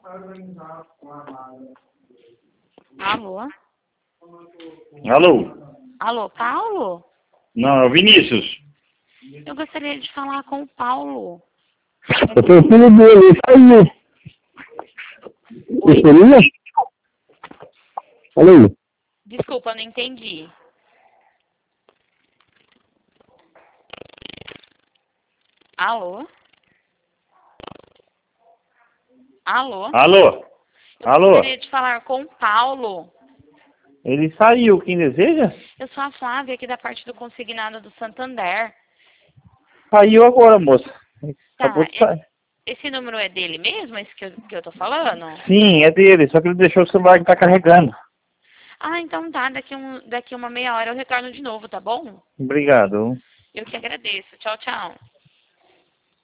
Alô? Alô? Alô, Paulo? Não, é o Vinícius. Eu gostaria de falar com o Paulo. Eu tô filho dele, saiu. Oi? Seria? Alô? Desculpa, eu não entendi. Alô? Alô? Alô? Eu Alô? gostaria de falar com o Paulo. Ele saiu, quem deseja? Eu sou a Flávia, aqui da parte do consignado do Santander. Saiu agora, moça. Tá, Acabou de sair. esse número é dele mesmo, esse que eu tô falando? Sim, é dele, só que ele deixou o celular que tá carregando. Ah, então tá, daqui uma meia hora eu retorno de novo, tá bom? Obrigado. Eu que agradeço. Tchau, tchau.